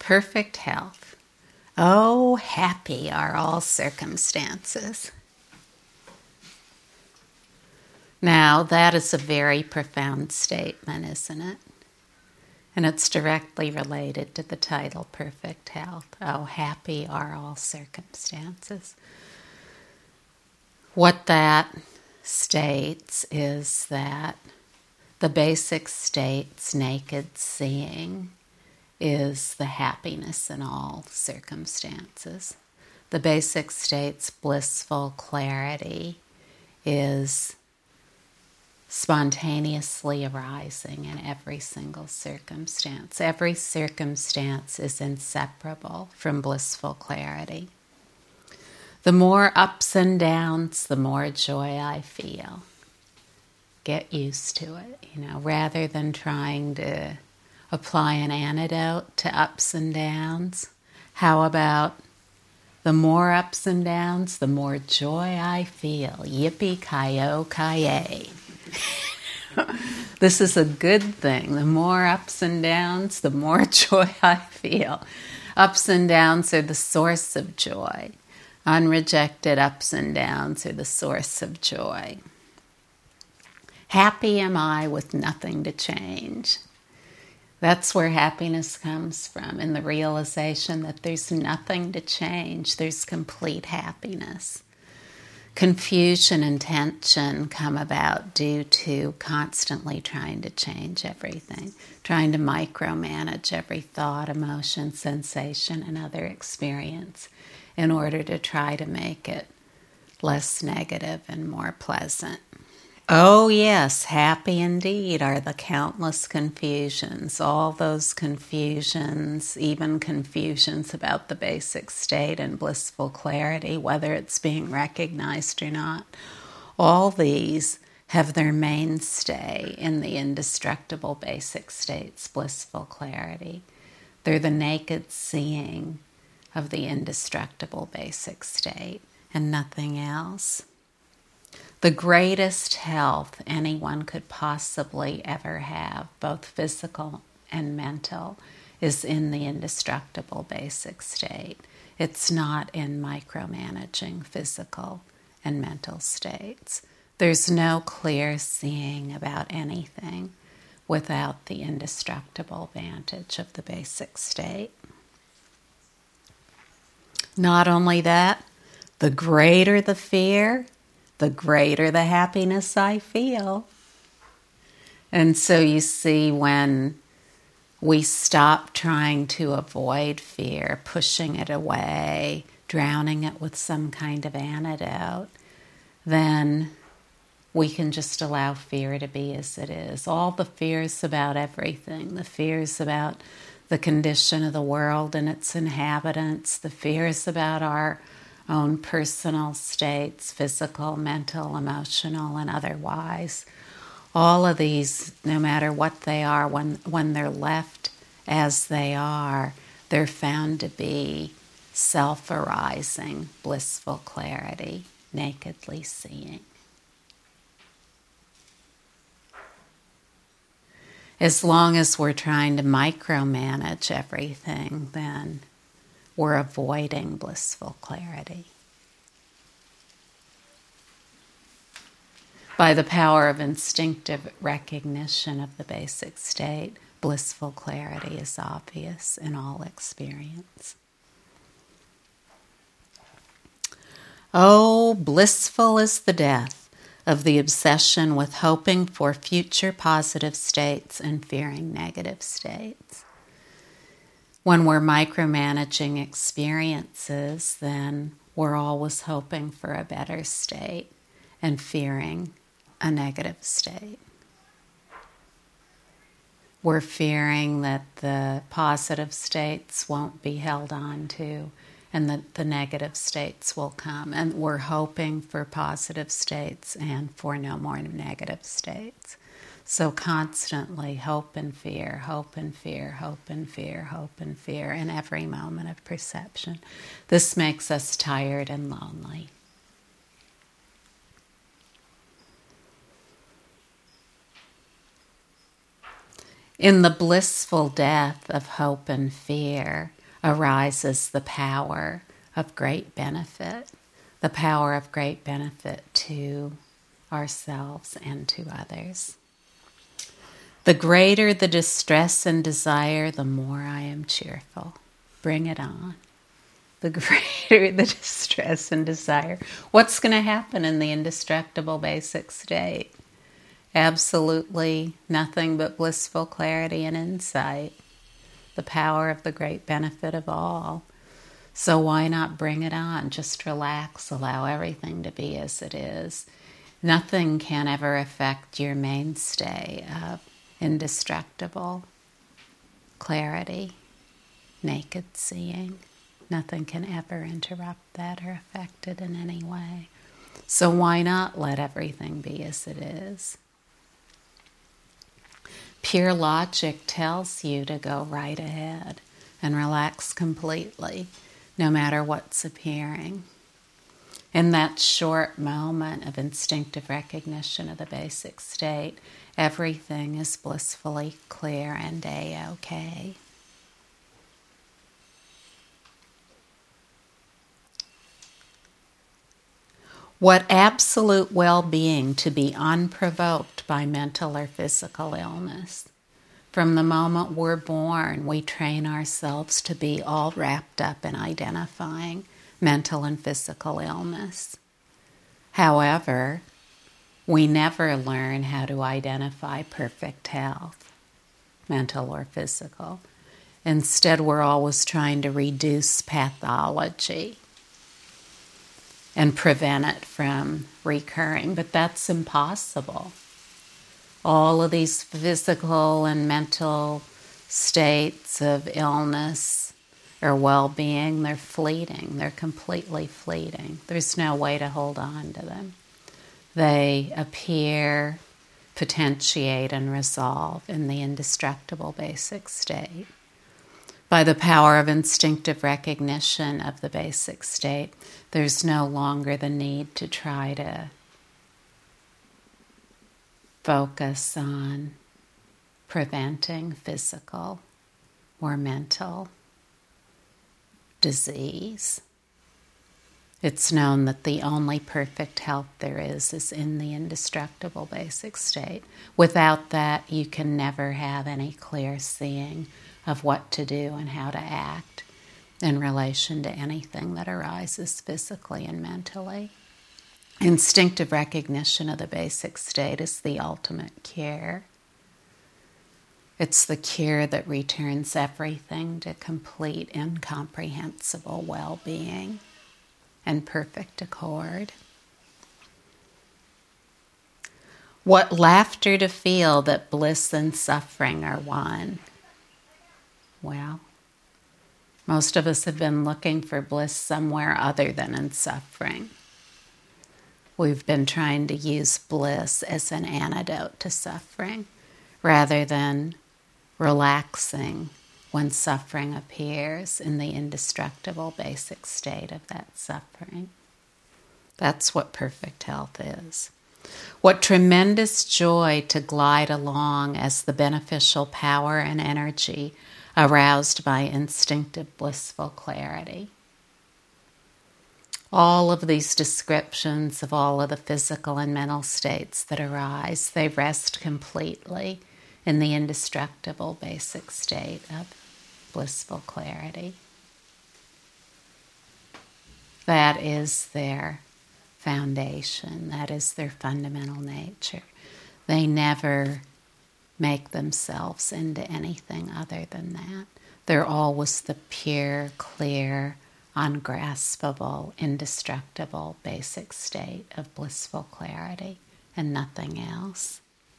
perfect health. Oh, happy are all circumstances. Now, that is a very profound statement, isn't it? And it's directly related to the title, Perfect Health. Oh, happy are all circumstances. What that states is that the basic state's naked seeing is the happiness in all circumstances. The basic state's blissful clarity is spontaneously arising in every single circumstance. Every circumstance is inseparable from blissful clarity. The more ups and downs, the more joy I feel. Get used to it, rather than trying to apply an antidote to ups and downs. How about the more ups and downs, the more joy I feel. Yippee-ki-yo-ki-yay. This is a good thing. The more ups and downs, the more joy I feel. Ups and downs are the source of joy. Unrejected ups and downs are the source of joy. Happy am I with nothing to change. That's where happiness comes from, in the realization that there's nothing to change. There's complete happiness. Confusion and tension come about due to constantly trying to change everything, trying to micromanage every thought, emotion, sensation, and other experience in order to try to make it less negative and more pleasant. Oh yes, happy indeed are the countless confusions, all those confusions, even confusions about the basic state and blissful clarity, whether it's being recognized or not. All these have their mainstay in the indestructible basic state's blissful clarity. They're the naked seeing of the indestructible basic state and nothing else. The greatest health anyone could possibly ever have, both physical and mental, is in the indestructible basic state. It's not in micromanaging physical and mental states. There's no clear seeing about anything without the indestructible vantage of the basic state. Not only that, the greater the fear, the greater the happiness I feel. And so you see, when we stop trying to avoid fear, pushing it away, drowning it with some kind of antidote, then we can just allow fear to be as it is. All the fears about everything, the fears about the condition of the world and its inhabitants, the fears about our own personal states, physical, mental, emotional, and otherwise. All of these, no matter what they are, when they're left as they are, they're found to be self-arising, blissful clarity, nakedly seeing. As long as we're trying to micromanage everything, then we're avoiding blissful clarity. By the power of instinctive recognition of the basic state, blissful clarity is obvious in all experience. Oh, blissful is the death of the obsession with hoping for future positive states and fearing negative states. When we're micromanaging experiences, then we're always hoping for a better state and fearing a negative state. We're fearing that the positive states won't be held on to and that the negative states will come. And we're hoping for positive states and for no more negative states. So constantly hope and fear, hope and fear, hope and fear, hope and fear in every moment of perception. This makes us tired and lonely. In the blissful death of hope and fear, arises the power of great benefit to ourselves and to others. The greater the distress and desire, the more I am cheerful. Bring it on. The greater the distress and desire. What's going to happen in the indestructible basic state? Absolutely nothing but blissful clarity and insight. The power of the great benefit of all. So why not bring it on? Just relax, allow everything to be as it is. Nothing can ever affect your mainstay of indestructible clarity, naked seeing. Nothing can ever interrupt that or affect it in any way. So why not let everything be as it is? Pure logic tells you to go right ahead and relax completely, no matter what's appearing. In that short moment of instinctive recognition of the basic state, everything is blissfully clear and A-OK. What absolute well-being to be unprovoked by mental or physical illness. From the moment we're born, we train ourselves to be all wrapped up in identifying mental and physical illness. However, we never learn how to identify perfect health, mental or physical. Instead, we're always trying to reduce pathology and prevent it from recurring, but that's impossible. All of these physical and mental states of illness or well-being, they're fleeting. They're completely fleeting. There's no way to hold on to them. They appear, potentiate, and resolve in the indestructible basic state. By the power of instinctive recognition of the basic state, there's no longer the need to try to focus on preventing physical or mental disease. It's known that the only perfect health there is in the indestructible basic state. Without that, you can never have any clear seeing of what to do and how to act in relation to anything that arises physically and mentally. Instinctive recognition of the basic state is the ultimate cure. It's the cure that returns everything to complete, incomprehensible well-being and perfect accord. What laughter to feel that bliss and suffering are one. Well, most of us have been looking for bliss somewhere other than in suffering. We've been trying to use bliss as an antidote to suffering rather than relaxing when suffering appears in the indestructible basic state of that suffering. That's what perfect health is. What tremendous joy to glide along as the beneficial power and energy aroused by instinctive blissful clarity. All of these descriptions of all of the physical and mental states that arise, they rest completely in the indestructible basic state of blissful clarity. That is their foundation. That is their fundamental nature. They never make themselves into anything other than that. They're always the pure, clear, ungraspable, indestructible basic state of blissful clarity and nothing else.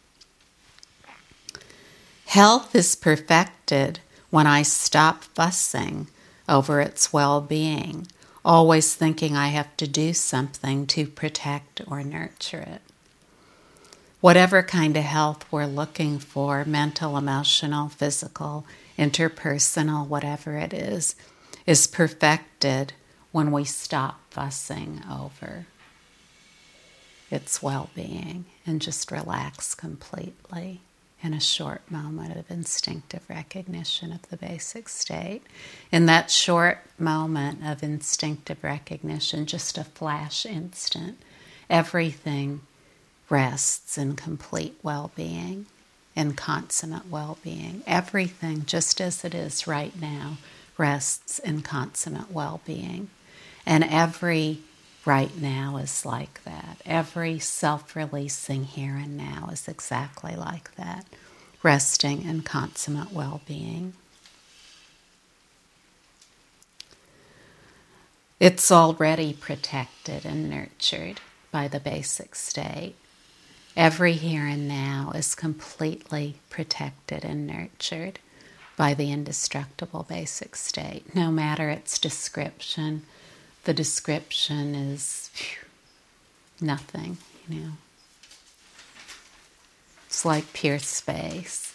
Health is perfected when I stop fussing over its well-being, always thinking I have to do something to protect or nurture it. Whatever kind of health we're looking for, mental, emotional, physical, interpersonal, whatever it is perfected when we stop fussing over its well-being and just relax completely in a short moment of instinctive recognition of the basic state. In that short moment of instinctive recognition, just a flash instant, everything rests in complete well-being, in consummate well-being. Everything, just as it is right now, rests in consummate well-being. And every right now is like that. Every self-releasing here and now is exactly like that, resting in consummate well-being. It's already protected and nurtured by the basic state. Every here and now is completely protected and nurtured by the indestructible basic state. No matter its description, the description is nothing, It's like pure space.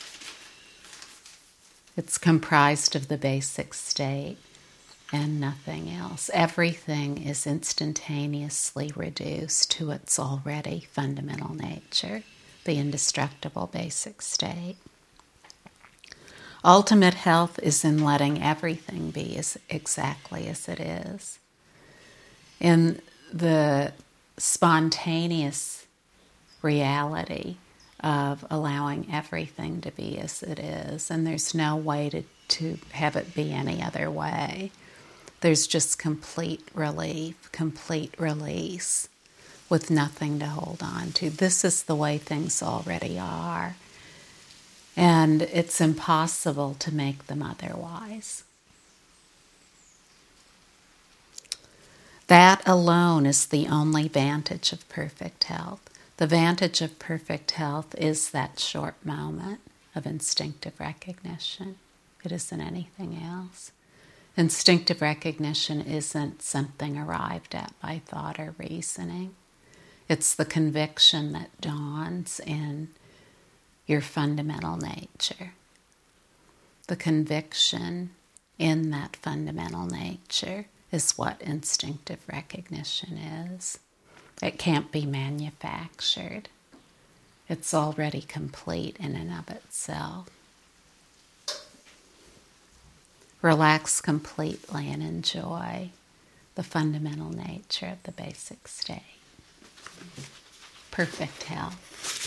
It's comprised of the basic state and nothing else. Everything is instantaneously reduced to its already fundamental nature, the indestructible basic state. Ultimate health is in letting everything be exactly as it is. In the spontaneous reality of allowing everything to be as it is, and there's no way to have it be any other way. There's just complete relief, complete release, with nothing to hold on to. This is the way things already are. And it's impossible to make them otherwise. That alone is the only vantage of perfect health. The vantage of perfect health is that short moment of instinctive recognition. It isn't anything else. Instinctive recognition isn't something arrived at by thought or reasoning. It's the conviction that dawns in your fundamental nature. The conviction in that fundamental nature is what instinctive recognition is. It can't be manufactured. It's already complete in and of itself. Relax completely and enjoy the fundamental nature of the basic state. Perfect health.